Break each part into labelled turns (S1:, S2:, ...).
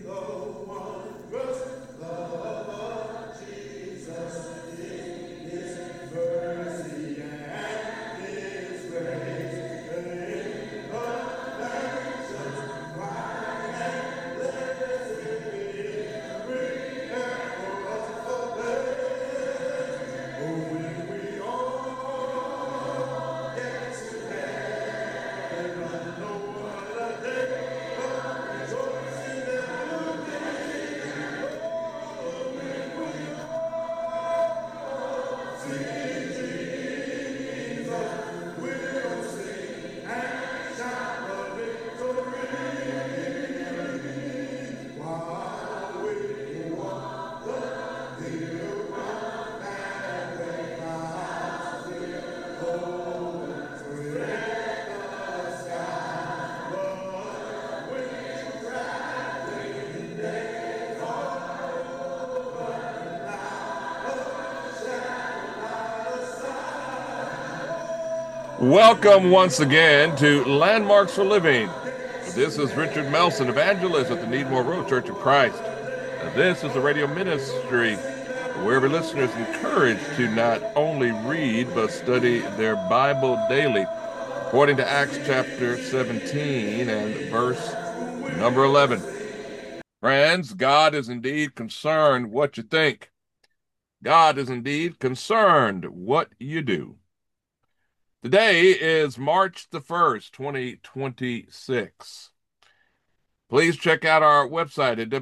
S1: Welcome once again to Landmarks for Living. This is Richard Melson, evangelist at the Needmore Road Church of Christ. This is a radio ministry where every listener is encouraged to not only read but study their Bible daily, according to Acts chapter 17 and verse number 11. Friends, God is indeed concerned what you think. God is indeed concerned what you do. Today is March the 1st, 2026. Please check out our website at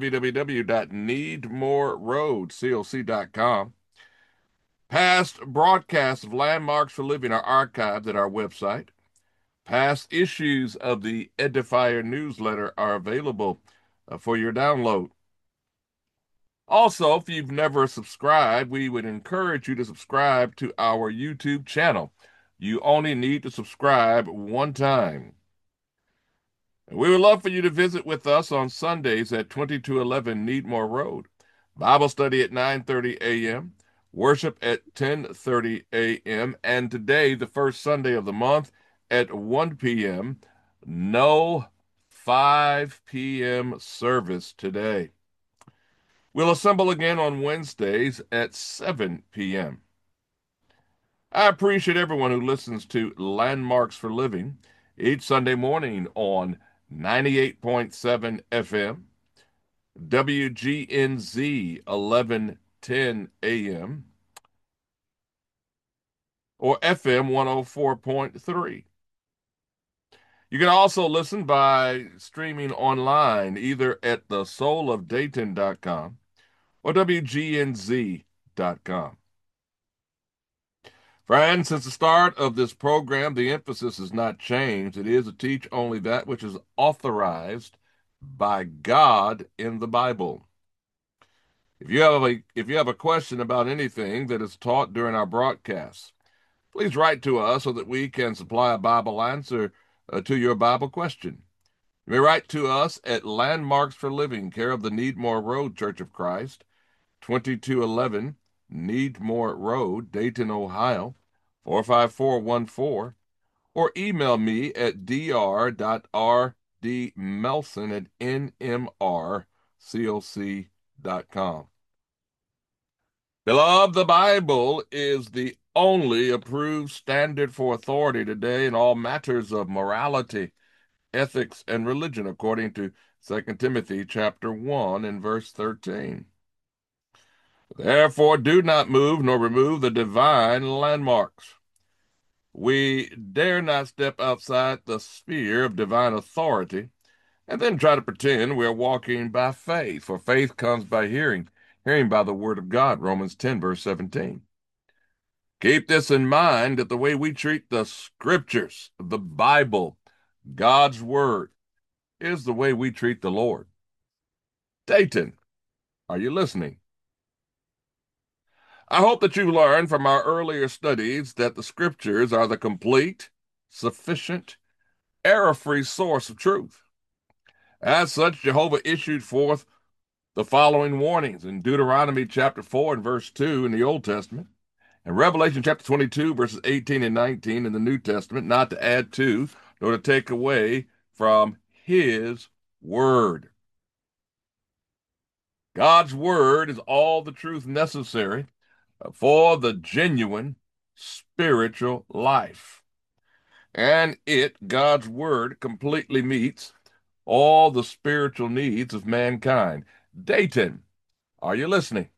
S1: www.needmoreroadcoc.com. Past broadcasts of Landmarks for Living are archived at our website. Past issues of the Edifier newsletter are available for your download. Also, if you've never subscribed, we would encourage you to subscribe to our YouTube channel. You only need to subscribe one time. We would love for you to visit with us on Sundays at 2211 Needmore Road. Bible study at 9:30 a.m., worship at 10:30 a.m., and today, the first Sunday of the month, at 1 p.m., no 5 p.m. service today. We'll assemble again on Wednesdays at 7 p.m. I appreciate everyone who listens to Landmarks for Living each Sunday morning on 98.7 FM, WGNZ 1110 AM, or FM 104.3. You can also listen by streaming online either at thesoulofdayton.com or WGNZ.com. Friends, since the start of this program, the emphasis has not changed. It is to teach only that which is authorized by God in the Bible. If you have a question about anything that is taught during our broadcasts, please write to us so that we can supply a Bible answer to your Bible question. You may write to us at Landmarks for Living, care of the Needmore Road Church of Christ, 2211 Needmore Road, Dayton, Ohio, 45414, or email me at dr.rdmelson@nmrcoc.com. Beloved, the Bible is the only approved standard for authority today in all matters of morality, ethics, and religion, according to 2 Timothy chapter 1 and verse 13. Therefore, do not move nor remove the divine landmarks. We dare not step outside the sphere of divine authority and then try to pretend we're walking by faith, for faith comes by hearing, hearing by the word of God, Romans 10, verse 17. Keep this in mind, that the way we treat the scriptures, the Bible, God's word, is the way we treat the Lord. Dayton, are you listening? I hope that you learned from our earlier studies that the scriptures are the complete, sufficient, error-free source of truth. As such, Jehovah issued forth the following warnings in Deuteronomy chapter 4 and verse 2 in the Old Testament, and Revelation chapter 22 verses 18 and 19 in the New Testament, not to add to nor to take away from his word. God's word is all the truth necessary for the genuine spiritual life. And God's word, completely meets all the spiritual needs of mankind. Dayton, are you listening?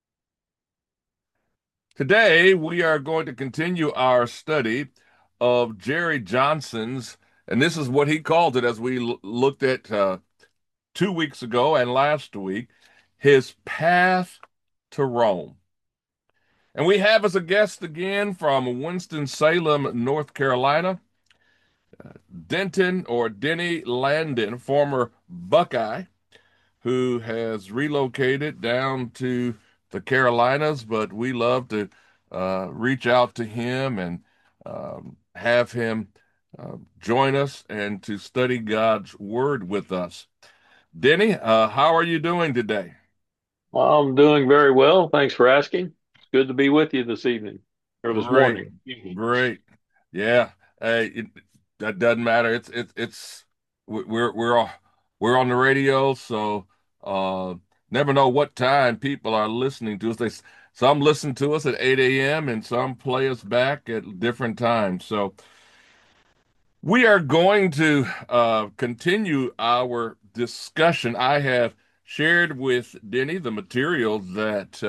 S1: Today, we are going to continue our study of Jerry Johnson's, and this is what he called it as we looked at 2 weeks ago and last week, his path to Rome. And we have as a guest again from Winston-Salem, North Carolina, Denton or Denny Landon, former Buckeye, who has relocated down to the Carolinas, but we love to reach out to him and have him join us and to study God's Word with us. Denny, how are you doing today?
S2: I'm doing very well. Thanks for asking. It's good to be with you this evening or this
S1: Great,
S2: morning. Excuse me.
S1: great. Yeah, it, that doesn't matter. It's we're on the radio, so uh, never know what time people are listening to us. Some listen to us at 8 a.m. and some play us back at different times. So we are going to continue our discussion. I have shared with Denny the material that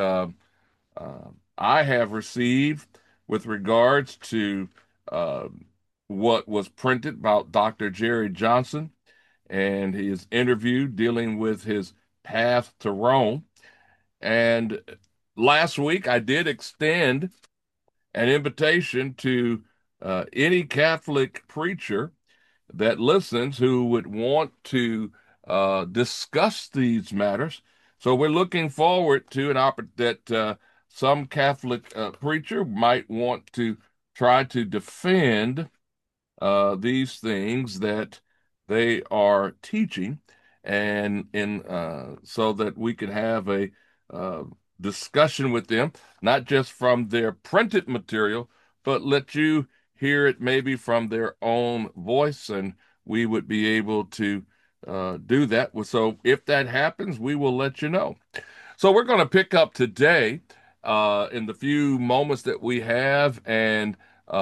S1: I have received with regards to uh, what was printed about Dr. Jerry Johnson and his interview dealing with his path to Rome. And last week, I did extend an invitation to any Catholic preacher that listens who would want to discuss these matters. So we're looking forward to an opportunity that some Catholic preacher might want to try to defend these things that they are teaching, and in so that we can have a uh, discussion with them, not just from their printed material, but let you hear it maybe from their own voice, and we would be able to do that. So if that happens, we will let you know. So we're going to pick up today in the few moments that we have. And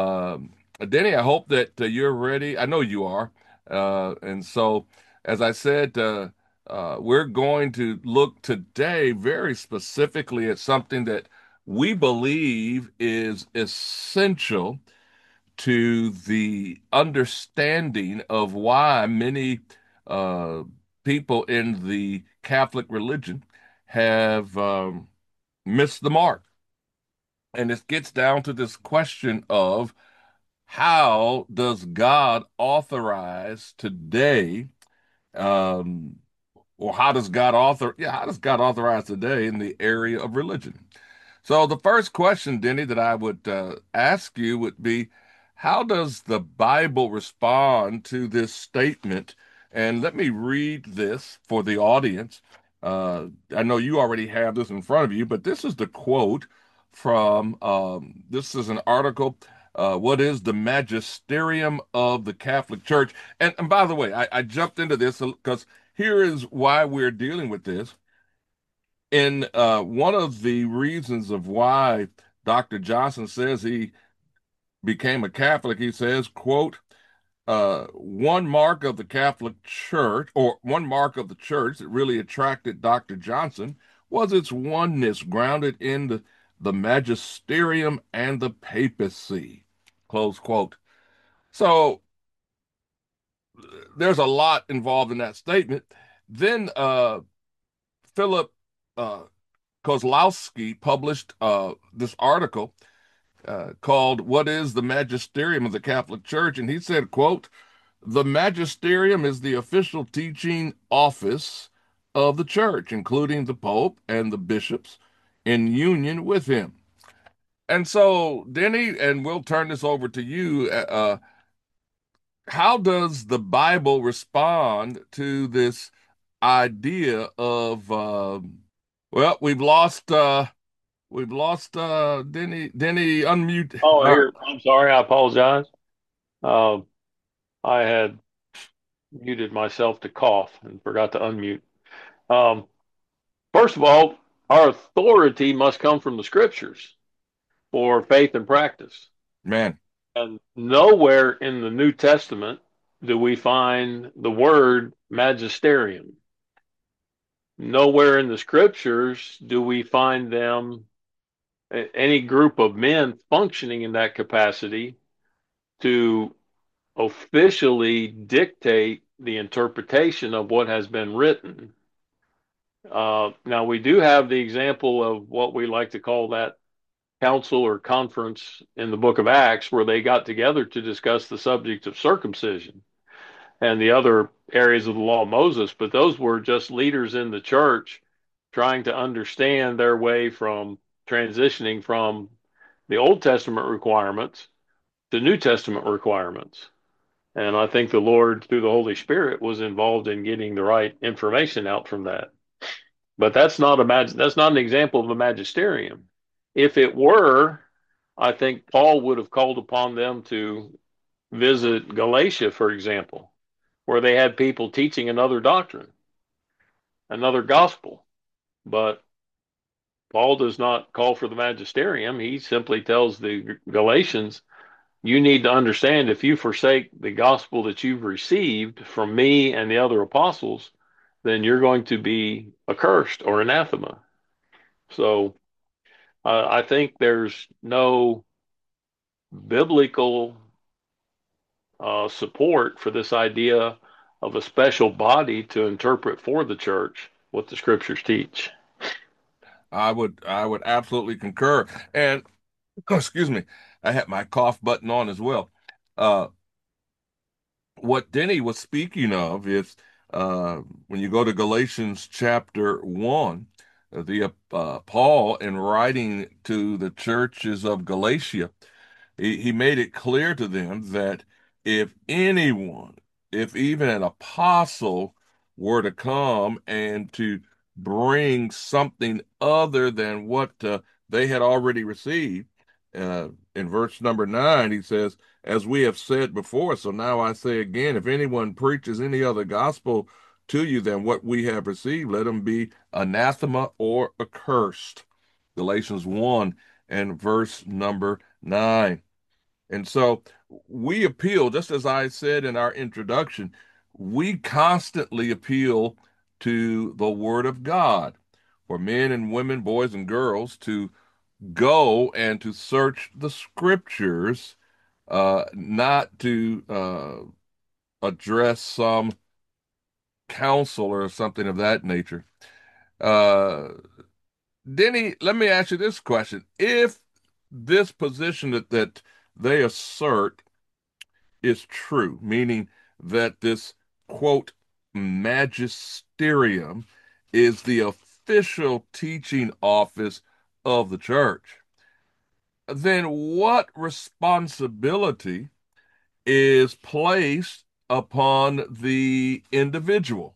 S1: Denny, I hope that you're ready. I know you are. And so, as I said, we're going to look today very specifically at something that we believe is essential to the understanding of why many uh, people in the Catholic religion have missed the mark. And it gets down to this question of how does God authorize today, um, or how does God authorize today in the area of religion? So the first question, Denny, that I would ask you would be, how does the Bible respond to this statement? And let me read this for the audience. I know you already have this in front of you, but this is the quote from this is an article. What is the magisterium of the Catholic Church? And by the way, I jumped into this because here is why we're dealing with this. And one of the reasons of why Dr. Johnson says he became a Catholic, he says, quote, one mark of the Catholic Church, or one mark of the church that really attracted Dr. Johnson was its oneness grounded in the magisterium and the papacy, close quote. So there's a lot involved in that statement. Then Philip uh, Kozlowski published this article called "What is the Magisterium of the Catholic Church?" And he said, "quote The magisterium is the official teaching office of the church, including the pope and the bishops, in union with him." And so, Denny, and we'll turn this over to you. How does the Bible respond to this idea of? Well, we've lost Denny. Denny, unmute.
S2: Oh, here. I'm sorry. I apologize. Um, I had muted myself to cough and forgot to unmute. Um, First of all, our authority must come from the scriptures for faith and practice.
S1: Man,
S2: And nowhere in the New Testament do we find the word magisterium. Nowhere in the scriptures do we find them, any group of men functioning in that capacity to officially dictate the interpretation of what has been written. Now, we do have the example of what we like to call that council or conference in the book of Acts, where they got together to discuss the subject of circumcision and the other areas of the law of Moses. But those were just leaders in the church trying to understand their way from transitioning from the Old Testament requirements to New Testament requirements. And I think the Lord, through the Holy Spirit, was involved in getting the right information out from that. But that's not an example of a magisterium. If it were, I think Paul would have called upon them to visit Galatia, for example, where they had people teaching another doctrine, another gospel. But Paul does not call for the magisterium. He simply tells the Galatians, you need to understand if you forsake the gospel that you've received from me and the other apostles, then you're going to be accursed or anathema. So I think there's no biblical support for this idea of a special body to interpret for the church what the scriptures teach.
S1: I would absolutely concur. And excuse me, I had my cough button on as well. Uh, what Denny was speaking of is when you go to Galatians chapter 1, the Paul, in writing to the churches of Galatia, he made it clear to them that if anyone, if even an apostle were to come and to bring something other than what they had already received, in verse number 9, he says, as we have said before, so now I say again, if anyone preaches any other gospel to you than what we have received, let him be anathema or accursed. Galatians 1 and verse number 9. And so we appeal, just as I said in our introduction, we constantly appeal to the Word of God for men and women, boys and girls to go and to search the Scriptures, not to address some counsel or something of that nature. Uh, Denny, let me ask you this question. If this position that they assert is true, meaning that this quote magisterium is the official teaching office of the church, then what responsibility is placed upon the individual?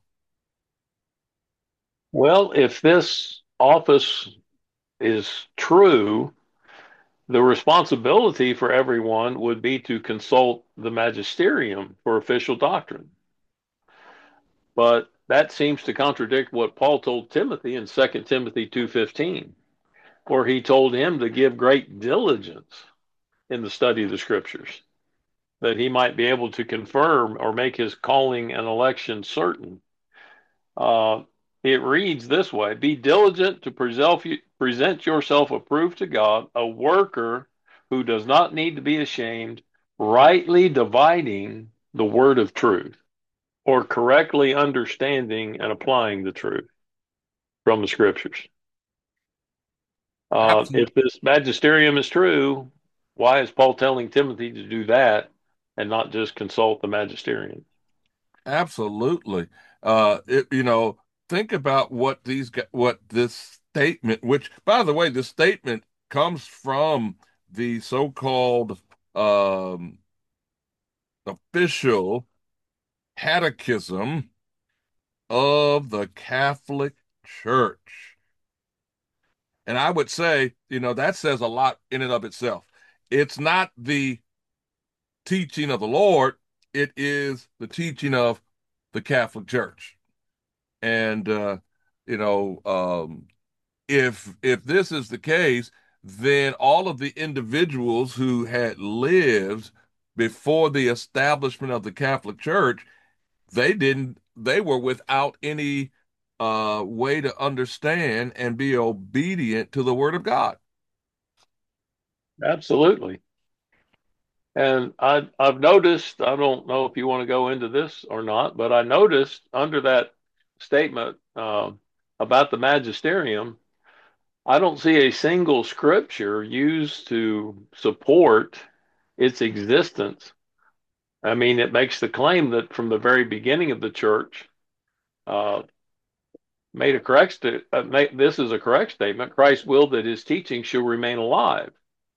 S2: Well, if this office is true, the responsibility for everyone would be to consult the magisterium for official doctrine. But that seems to contradict what Paul told Timothy in 2 Timothy 2:15, where he told him to give great diligence in the study of the scriptures, that he might be able to confirm or make his calling and election certain. Uh, it reads this way: be diligent to present yourself approved to God, a worker who does not need to be ashamed, rightly dividing the word of truth, or correctly understanding and applying the truth from the scriptures.
S1: Absolutely.
S2: If this magisterium is true, why is Paul telling Timothy to do that and not just consult the magisterium?
S1: Absolutely. Think about what this statement, which, by the way, this statement comes from the so-called um, official catechism of the Catholic Church. And I would say, that says a lot in and of itself. It's not the teaching of the Lord, it is the teaching of the Catholic Church. And You know, if this is the case, then all of the individuals who had lived before the establishment of the Catholic Church, they were without any way to understand and be obedient to the Word of God.
S2: Absolutely. And I've noticed, I don't know if you want to go into this or not, but I noticed under that statement about the magisterium, I don't see a single scripture used to support its existence. I mean, it makes the claim that from the very beginning of the church, uh, made a correct this is a correct statement. Christ willed that his teaching should remain alive,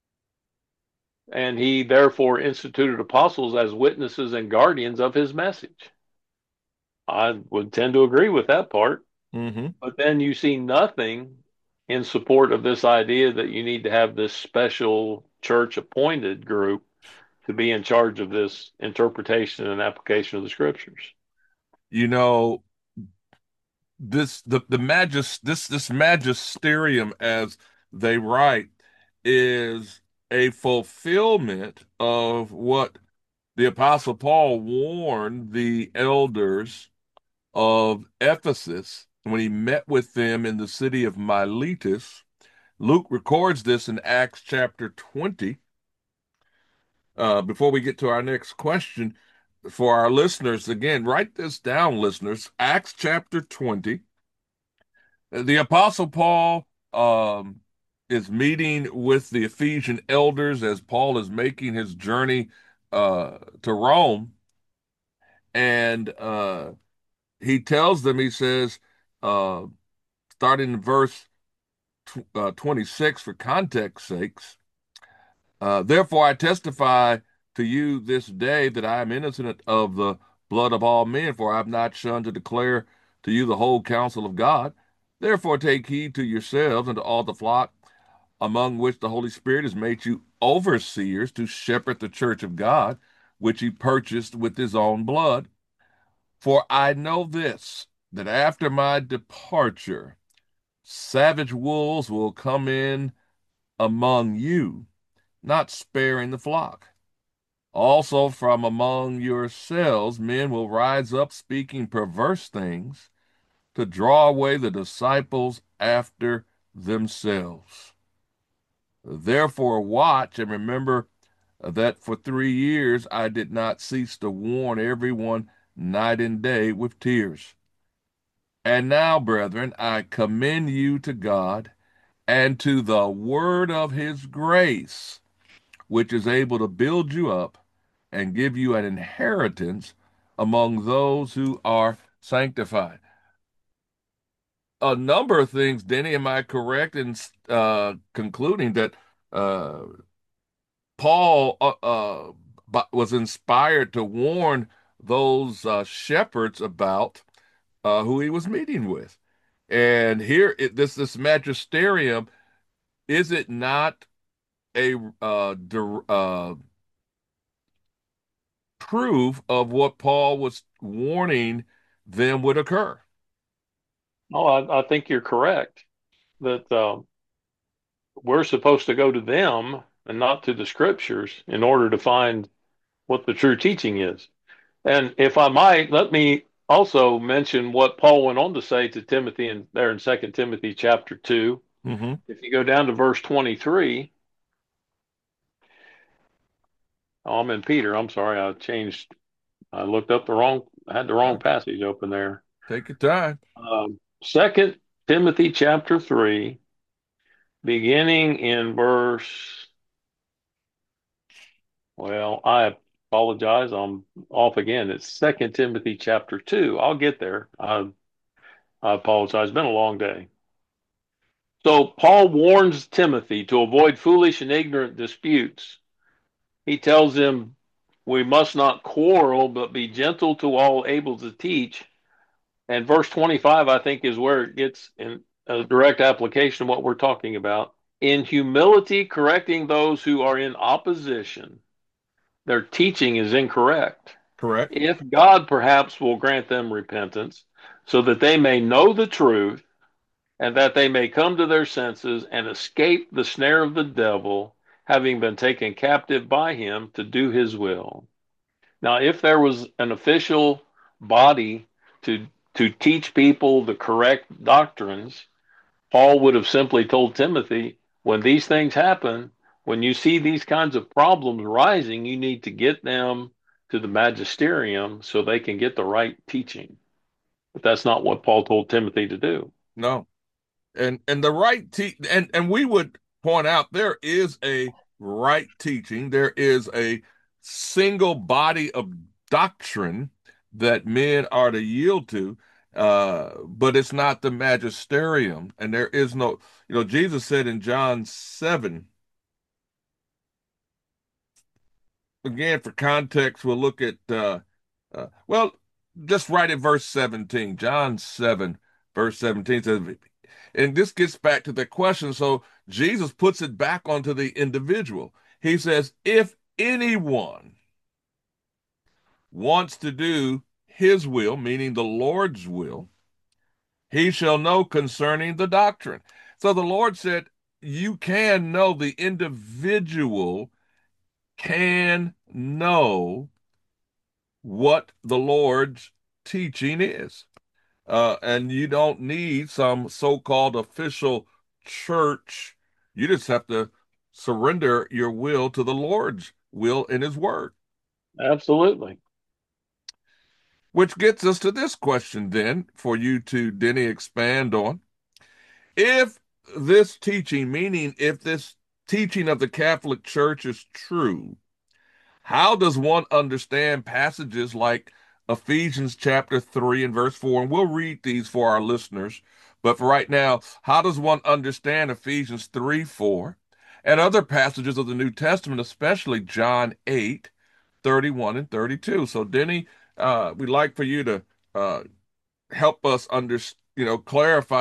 S2: and he therefore instituted apostles as witnesses and guardians of his message. I would tend to agree with that part.
S1: Hmm.
S2: But then you see nothing in support of this idea that you need to have this special church appointed group to be in charge of this interpretation and application of the scriptures.
S1: You know, this magisterium, as they write, is a fulfillment of what the Apostle Paul warned the elders of Ephesus when he met with them in the city of Miletus. Luke records this in Acts chapter 20. Before we get to our next question, for our listeners, again, write this down, listeners. Acts chapter 20. The Apostle Paul is meeting with the Ephesian elders as Paul is making his journey to Rome. And he tells them, he says, uh, starting in verse 26 for context sakes, therefore I testify to you this day that I am innocent of the blood of all men, for I have not shunned to declare to you the whole counsel of God. Therefore take heed to yourselves and to all the flock among which the Holy Spirit has made you overseers to shepherd the church of God, which he purchased with his own blood. For I know this, that after my departure, savage wolves will come in among you, not sparing the flock. Also, from among yourselves, men will rise up speaking perverse things to draw away the disciples after themselves. Therefore, watch and remember that for 3 years I did not cease to warn everyone night and day with tears. And now, brethren, I commend you to God and to the word of his grace, which is able to build you up and give you an inheritance among those who are sanctified. A number of things, Denny, am I correct in concluding that uh, Paul was inspired to warn those shepherds about who he was meeting with? And here, this magisterium, is it not a proof of what Paul was warning them would occur?
S2: Oh, I think you're correct that we're supposed to go to them and not to the scriptures in order to find what the true teaching is. And if I might, let me also mention what Paul went on to say to Timothy in there in Second Timothy chapter 2.
S1: Hmm.
S2: If you go down to verse 23, oh, I'm in Peter. I'm sorry, I looked up I had the wrong passage open there.
S1: Take your time.
S2: Second Timothy chapter 3, beginning in verse, well, I apologize. I'm off again. It's Second Timothy chapter 2. I'll get there. I apologize. It's been a long day. So Paul warns Timothy to avoid foolish and ignorant disputes. He tells him we must not quarrel, but be gentle to all, able to teach. And verse 25, I think, is where it gets in a direct application of what we're talking about. In humility, correcting those who are in opposition. Their teaching is incorrect.
S1: Correct.
S2: If God perhaps will grant them repentance so that they may know the truth and that they may come to their senses and escape the snare of the devil, having been taken captive by him to do his will. Now, if there was an official body to teach people the correct doctrines, Paul would have simply told Timothy, when these things happen, when you see these kinds of problems rising, you need to get them to the magisterium so they can get the right teaching. But that's not what Paul told Timothy to do.
S1: No. And the right and we would point out there is a right teaching. There is a single body of doctrine that men are to yield to, but it's not the magisterium. And there is no, Jesus said in John 7, again, for context, we'll look at, well, just right at verse 17. John 7, verse 17 says, and this gets back to the question. So Jesus puts it back onto the individual. He says, if anyone wants to do his will, meaning the Lord's will, he shall know concerning the doctrine. So the Lord said, you can know, the individual can know what the Lord's teaching is. And you don't need some so-called official church. You just have to surrender your will to the Lord's will in His Word.
S2: Absolutely.
S1: Which gets us to this question then for you to, Denny, expand on. If this teaching, meaning if this teaching of the Catholic Church is true, how does one understand passages like Ephesians chapter 3 and verse 4? And we'll read these for our listeners. But for right now, how does one understand Ephesians 3 4 and other passages of the New Testament, especially John 8 31 and 32? So, Denny, we'd like for you to help us clarify,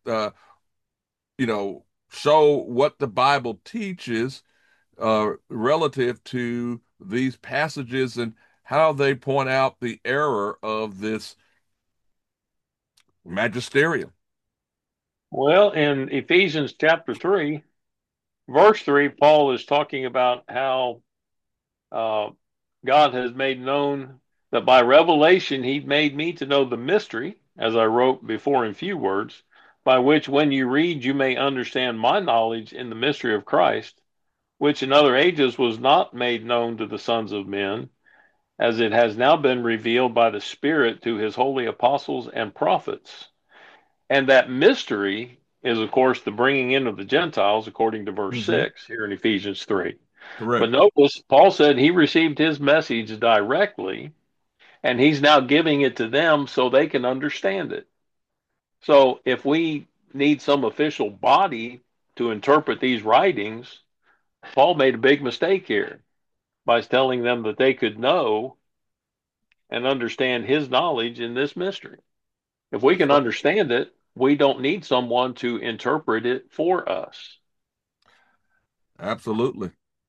S1: show what the Bible teaches relative to these passages and how they point out the error of this magisterium.
S2: Well, in Ephesians chapter 3, verse 3, Paul is talking about how uh, God has made known that by revelation he made me to know the mystery, as I wrote before in few words, by which when you read you may understand my knowledge in the mystery of Christ, which in other ages was not made known to the sons of men, as it has now been revealed by the Spirit to his holy apostles and prophets. And that mystery is, of course, the bringing in of the Gentiles, according to verse
S1: Hmm.
S2: 6 here in Ephesians 3. But
S1: Correct.
S2: notice, Paul said he received his message directly, and he's now giving it to them so they can understand it. So if we need some official body to interpret these writings, Paul made a big mistake here by telling them that they could know and understand his knowledge in this mystery. If we
S1: That's
S2: can
S1: right.
S2: understand it, we don't need someone to interpret it for us.
S1: Absolutely.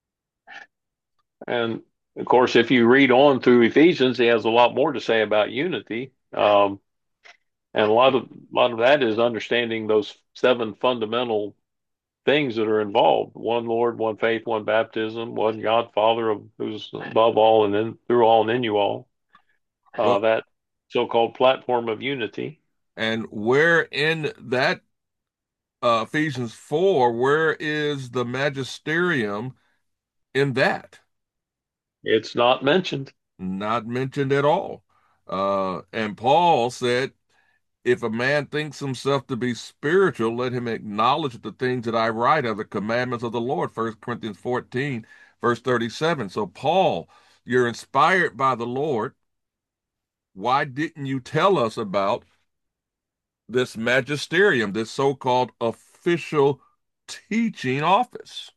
S2: And of course, if you read on through Ephesians, he has a lot more to say about unity. And a lot of that is understanding those seven fundamental things that are involved: one Lord, one faith, one baptism, one God Father of who's above all and in through all and in you all.
S1: Well,
S2: That so-called platform of unity.
S1: and where in that Ephesians 4, where is the magisterium in that?
S2: It's not mentioned.
S1: Not mentioned at all. And Paul said, if a man thinks himself to be spiritual, let him acknowledge that the things that I write are the commandments of the Lord. 1 Corinthians 14, verse 37. So, Paul, you're inspired by the Lord. Why didn't you tell us about this magisterium, this so-called official teaching office?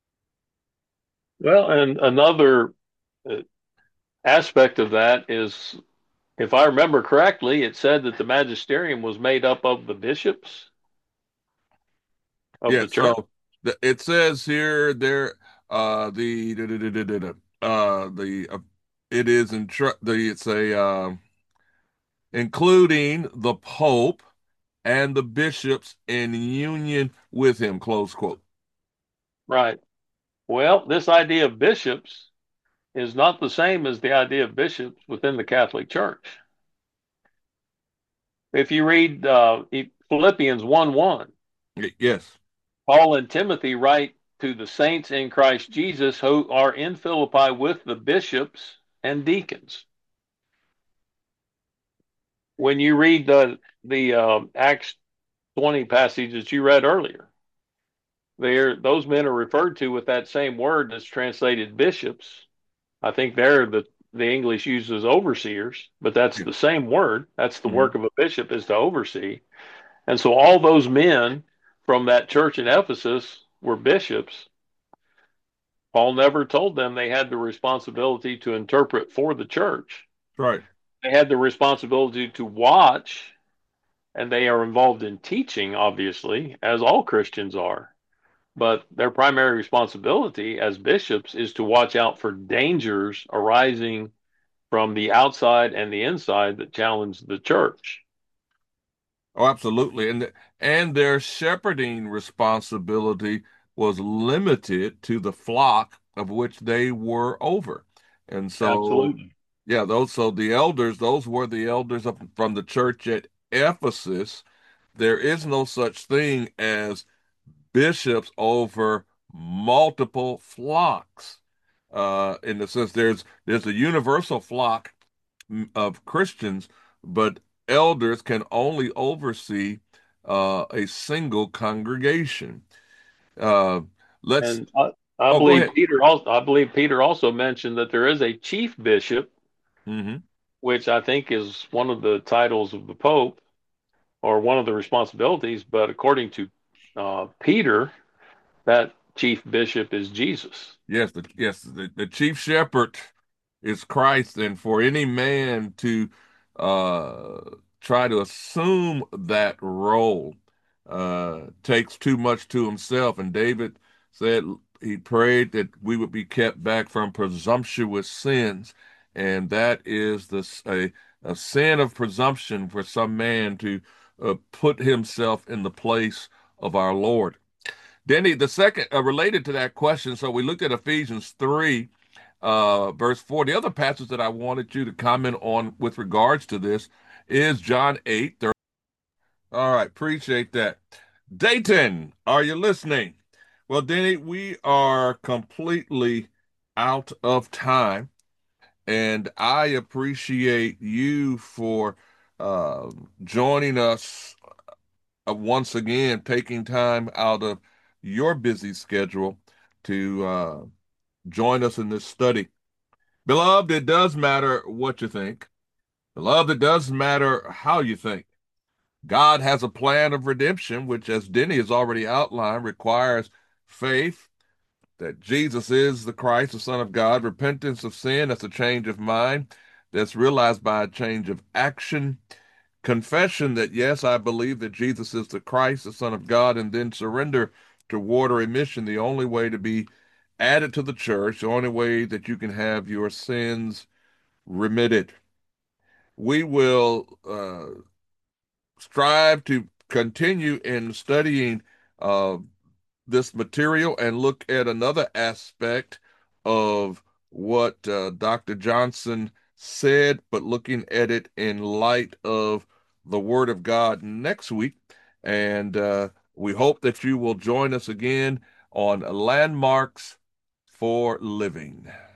S2: Well, and another uh, aspect of that is, if I remember correctly, it said that the magisterium was made up of the bishops of
S1: Yeah,
S2: the church.
S1: so it says here there the it is in the it's a including the Pope and the bishops in union with him, close quote.
S2: Right. Well, this idea of bishops is not the same as the idea of bishops within the Catholic Church. If you read Philippians 1:1,
S1: Yes,
S2: Paul and Timothy write to the saints in Christ Jesus who are in Philippi with the bishops and deacons. When you read the Acts 20 passage that you read earlier, there those men are referred to with that same word that's translated bishops. I think there the English uses overseers, but that's
S1: yeah.
S2: the same word. That's the
S1: Mhm.
S2: work of a bishop is to oversee. And so all those men from that church in Ephesus were bishops. Paul never told them they had the responsibility to interpret for the church.
S1: Right.
S2: They had the responsibility to watch, and they are involved in teaching, obviously, as all Christians are. But their primary responsibility as bishops is to watch out for dangers arising from the outside and the inside that challenge the church.
S1: Oh, absolutely. And their shepherding responsibility was limited to the flock of which they were over. And so,
S2: Absolutely.
S1: yeah, those so the elders, those were the elders from the church at Ephesus. There is no such thing as bishops over multiple flocks. In the sense there's a universal flock of Christians, but elders can only oversee a single congregation. Uh, let's.
S2: And I
S1: Oh, go
S2: believe
S1: ahead.
S2: Peter also mentioned that there is a chief bishop,
S1: Hmm.
S2: which I think is one of the titles of the Pope or one of the responsibilities. But according to Peter, that chief bishop is Jesus.
S1: Yes, the chief shepherd is Christ, and for any man to uh, try to assume that role takes too much to himself. And David said he prayed that we would be kept back from presumptuous sins, and that is a sin of presumption for some man to put himself in the place of our Lord. Denny, the second related to that question, so we looked at Ephesians 3, verse 4. The other passage that I wanted you to comment on with regards to this is John 8:30. All right, appreciate that. Dayton, are you listening? Well, Denny, we are completely out of time, and I appreciate you for uh, joining us once again, taking time out of your busy schedule to join us in this study. Beloved, it does matter what you think. Beloved, it does matter how you think. God has a plan of redemption, which, as Denny has already outlined, requires faith that Jesus is the Christ, the Son of God, repentance of sin, that's a change of mind, that's realized by a change of action, confession that, yes, I believe that Jesus is the Christ, the Son of God, and then surrender to water remission, the only way to be added to the church, the only way that you can have your sins remitted. We will strive to continue in studying uh, this material and look at another aspect of what Dr. Johnson said, but looking at it in light of the Word of God next week. And we hope that you will join us again on Landmarks for Living.